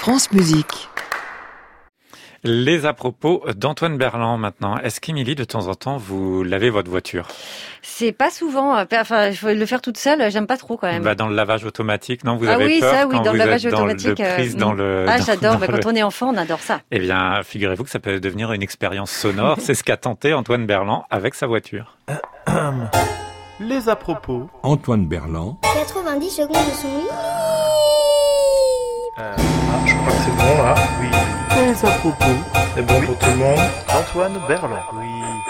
France Musique. Les à propos d'Antoine Berland maintenant. Est-ce qu'Émilie, de temps en temps, vous lavez votre voiture ? C'est pas souvent. Enfin, il faut le faire toute seule. J'aime pas trop quand même. Dans le lavage automatique, non ? Vous Ah avez oui, peur ça, oui, quand dans vous le lavage êtes automatique. dans le Ah, j'adore. dans Quand on est enfant, on adore ça. Eh bien, figurez-vous que ça peut devenir une expérience sonore. C'est ce qu'a tenté Antoine Berland avec sa voiture. Les à propos. Antoine Berland. 90 secondes de son lit. Je crois que c'est bon là. Oui. Les à propos. C'est bon pour tout le monde. Antoine Berland. Oui.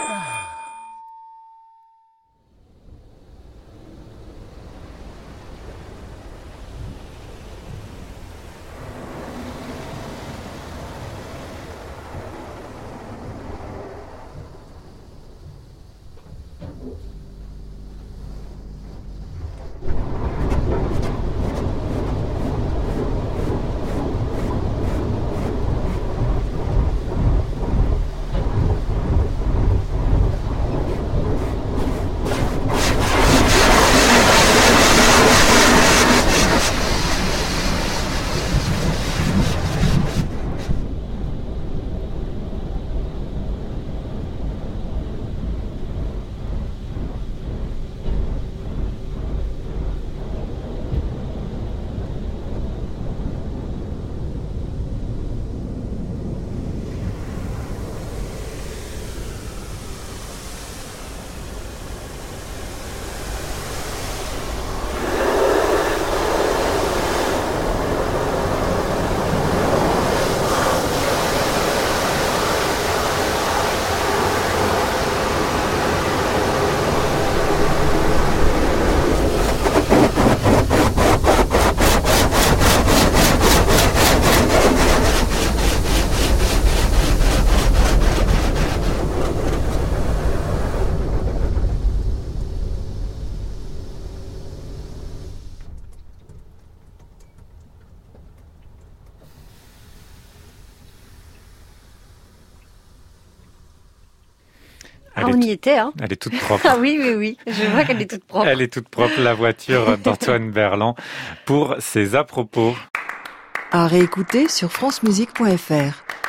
On y était, hein. Elle est toute propre. Ah oui. Je vois qu'elle est toute propre. Elle est toute propre, la voiture d'Antoine Berland, pour ses à propos. À réécouter sur francemusique.fr.